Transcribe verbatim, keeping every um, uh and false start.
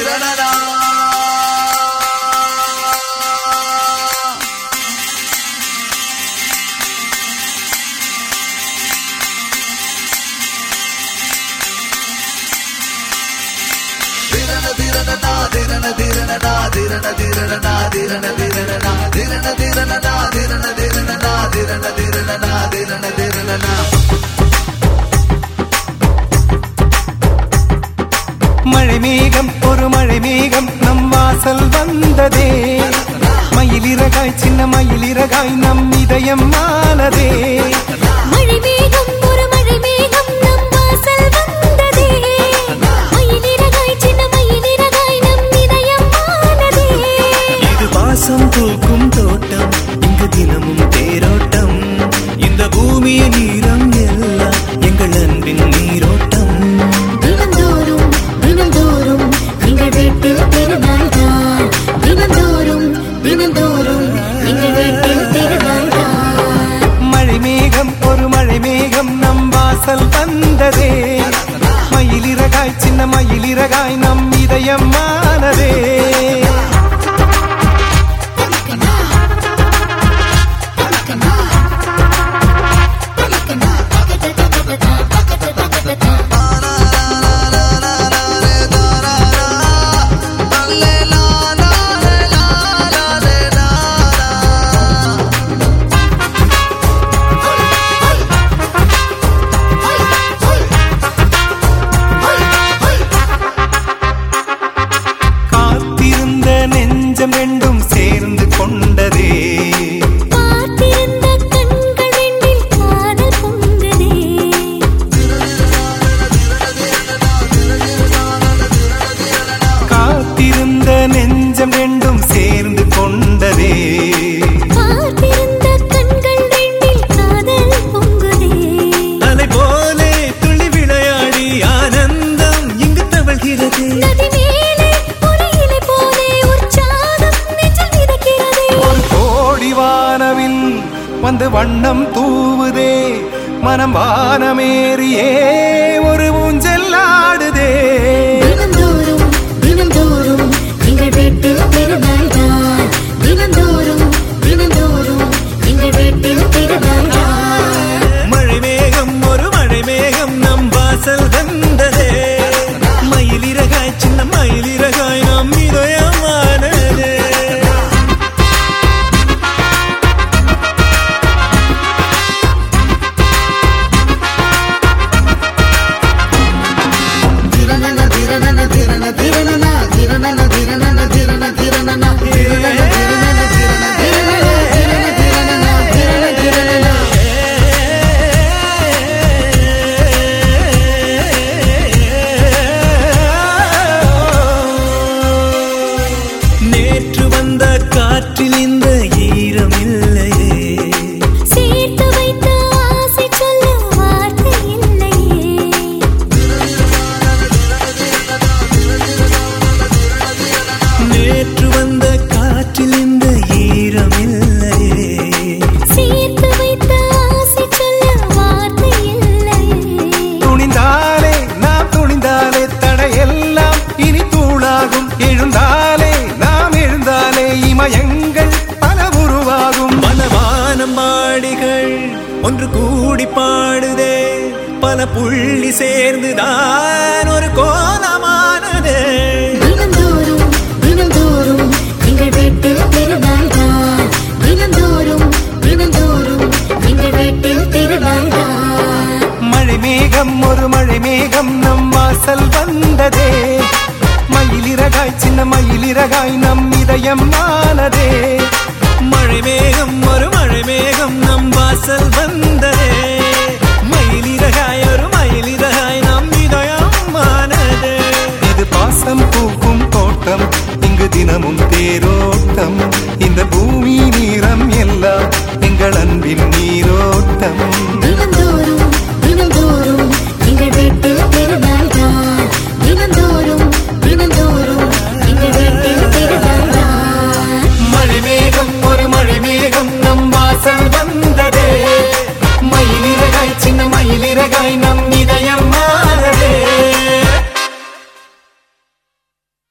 மழை மேகம் ஒரு மழை மேகம் நம் வாசல் வந்ததே மயிலிறகாய் சின்ன மயிலிறகாய் நம் இதயம் ஆனதே மழை மேகம் ஒரு மழை மேகம் நம் வாசல் வந்ததே மயிலிறகாய் சின்ன மயிலிறகாய் நம் இதயம் ஆனதே இது வாசம் பூக்கும் தோட்டம் இங்கு தினமும் தேரோட்டம் இந்த பூமியின் நீரம் எல்லாம் எங்கள் அன்பின் நீரோட்டம் தினந்தோறும் தினந்தோறும் எங்கள் வீட்டில் திருநாள் தான் தினந்தோறும் தினந்தோறும் எங்கள் வீட்டில் திருநாள் தான் மழை மேகம் ஒரு மழை மேகம் நம் வாசல் வந்ததே மயிலிறகாய் சின்ன மயிலிறகாய் நம் இதயம் ஆனதே ரெண்டும் சேர்ந்து கொண்டதே பார்த்திருந்த கண்கள் ரெண்டில் காதல் பொங்குதே காத்திருந்த நெஞ்சம் ரெண்டும் சேர்ந்து கொண்டதே பார்த்திருந்த கண்கள் ரெண்டில் காதல் பொங்குதே அலை போலே துள்ளி விளையாடி ஆனந்தம் இங்கு தவழ்கிறது நதி மேலே ஒரு இலை போலே உற்சாகம் நெஞ்சில் மிதக்கிறதே ஒரு கோடி வானவில் வந்து வண்ணம் தூவுதே மனம் வானமேறியே ஒரு ஊஞ்சல் ஆடுதே தினந்தோறும் தினந்தோறும் எங்கள் வீட்டில் திருநாள் தான் தினந்தோறும் தினந்தோறும் எங்கள் வீட்டில் திருநாள் தான் மழை மேகம் ஒரு மழை மேகம் நம் வாசல் வந்ததே மயிலிறகாய் சின்ன மயிலிறகாய் நம் இதயமானதே நேற்று வந்த காற்றில் இந்த ஈரம் இல்லையே சேர்த்து வைத்த ஆசை சொல்ல வார்த்தை இல்லையே நேற்று வந்த காற்றில் இந்த ஈரம் இல்லையே சேர்த்து வைத்த ஆசை சொல்ல வார்த்தை இல்லையே துணிந்தாலே நாம் துணிந்தாலே தடையெல்லாம் இனி தூளாகும் எழுந்தாலே நாம் எழுந்தாலே இமயங்கள் பல உருவாகும் மனவானம் மாடிகள் ஒன்று கூடி பாடுதே பல புள்ளி சேர்ந்துதான் ஒரு கோலமானதே தினந்தோறும் தினந்தோறும் எங்கள் வீட்டில் திருநாள் தான் தினந்தோறும் தினந்தோறும் எங்கள் வீட்டில் திருநாள் தான் மழை மேகம் ஒரு மழை மேகம் நம் வாசல் வந்ததே மயிலிறகாய் சின்ன மயிலிறகாய் நம் இதயம் ஆனதே மழை மேகம் ஒரு மழை மேகம் நம் வாசல் வந்து